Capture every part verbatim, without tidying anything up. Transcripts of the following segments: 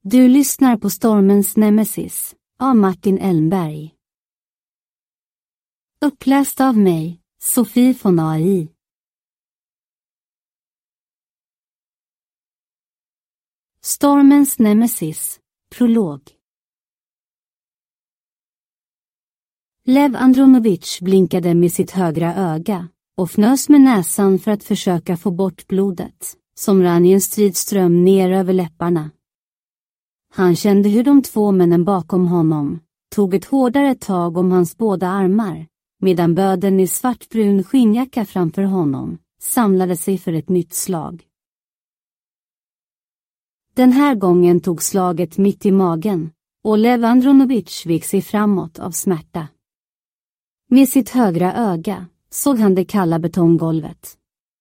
Du lyssnar på Stormens Nemesis av Martin Elmberg. Uppläst av mig, Sofie von A I. Stormens Nemesis, prolog. Lev Andronovich blinkade med sitt högra öga och fnös med näsan för att försöka få bort blodet, som rann i en stridström ner över läpparna. Han kände hur de två männen bakom honom tog ett hårdare tag om hans båda armar, medan böden i svartbrun skinnjacka framför honom samlade sig för ett nytt slag. Den här gången tog slaget mitt i magen, och Lev Andronovich vek sig framåt av smärta. Med sitt högra öga såg han det kalla betonggolvet.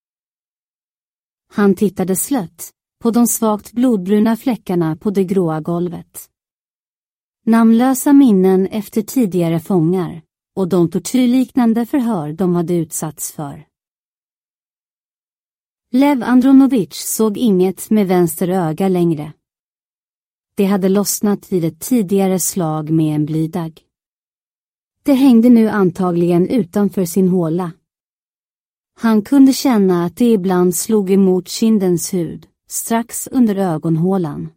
Han tittade slött på de svagt blodbruna fläckarna på det gråa golvet. Namnlösa minnen efter tidigare fångar och de tortyrliknande förhör de hade utsatts för. Lev Andronovich såg inget med vänster öga längre. Det hade lossnat vid ett tidigare slag med en blydagg. Det hängde nu antagligen utanför sin håla. Han kunde känna att det ibland slog emot kindens hud, strax under ögonhålan.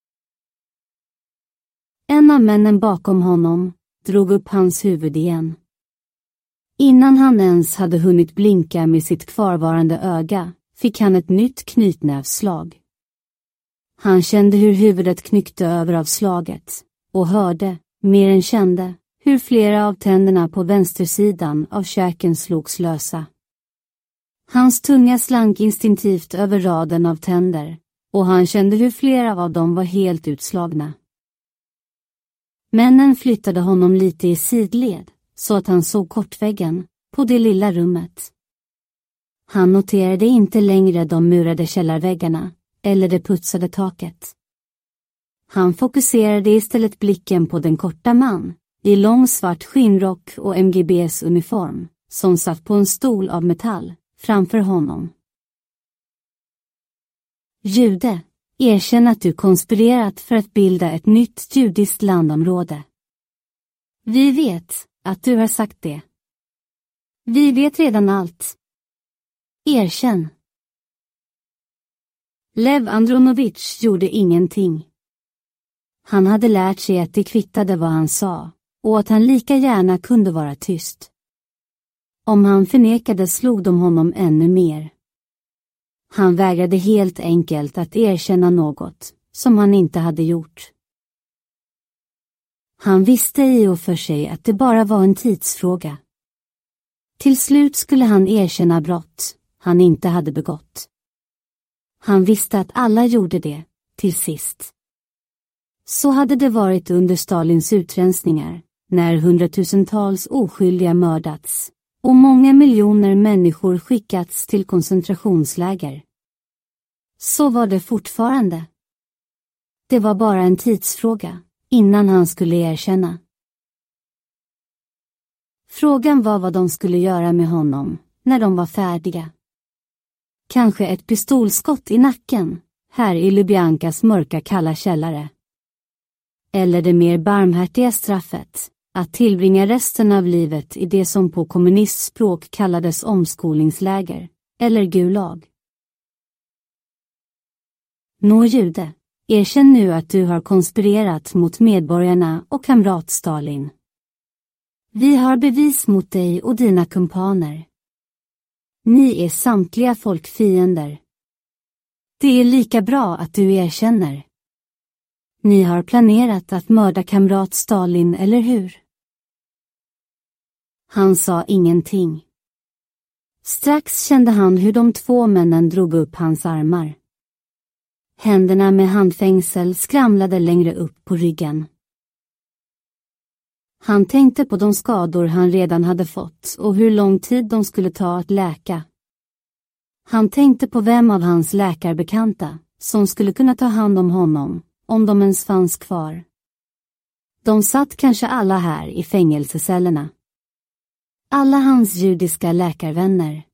En av männen bakom honom drog upp hans huvud igen. Innan han ens hade hunnit blinka med sitt kvarvarande öga fick han ett nytt knytnävsslag. Han kände hur huvudet knyckte över av slaget och hörde, mer än kände, hur flera av tänderna på vänstersidan av käken slogs lösa. Hans tunga slank instinktivt över raden av tänder, och han kände hur flera av dem var helt utslagna. Männen flyttade honom lite i sidled, så att han såg kortväggen på det lilla rummet. Han noterade inte längre de murade källarväggarna, eller det putsade taket. Han fokuserade istället blicken på den korta man, i lång svart skinnrock och M G B:s uniform, som satt på en stol av metall framför honom. Jude, erkänn att du konspirerat för att bilda ett nytt judiskt landområde. Vi vet att du har sagt det. Vi vet redan allt. Erkänn. Lev Andronovich gjorde ingenting. Han hade lärt sig att det kvittade vad han sa, och att han lika gärna kunde vara tyst. Om han förnekade slog de honom ännu mer. Han vägrade helt enkelt att erkänna något som han inte hade gjort. Han visste i och för sig att det bara var en tidsfråga. Till slut skulle han erkänna brott han inte hade begått. Han visste att alla gjorde det, till sist. Så hade det varit under Stalins utrensningar, när hundratusentals oskyldiga mördats och många miljoner människor skickats till koncentrationsläger. Så var det fortfarande. Det var bara en tidsfråga innan han skulle erkänna. Frågan var vad de skulle göra med honom när de var färdiga. Kanske ett pistolskott i nacken, här i Lubjankas mörka kalla källare. Eller det mer barmhärtiga straffet, att tillbringa resten av livet i det som på kommunistspråk kallades omskolningsläger, eller gulag. Nå Jude, erkänn nu att du har konspirerat mot medborgarna och kamrat Stalin. Vi har bevis mot dig och dina kumpaner. Ni är samtliga folkfiender. Det är lika bra att du erkänner. Ni har planerat att mörda kamrat Stalin, eller hur? Han sa ingenting. Strax kände han hur de två männen drog upp hans armar. Händerna med handfängsel skramlade längre upp på ryggen. Han tänkte på de skador han redan hade fått och hur lång tid de skulle ta att läka. Han tänkte på vem av hans läkarbekanta som skulle kunna ta hand om honom, om de ens fanns kvar. De satt kanske alla här i fängelsecellerna. Alla hans judiska läkarvänner.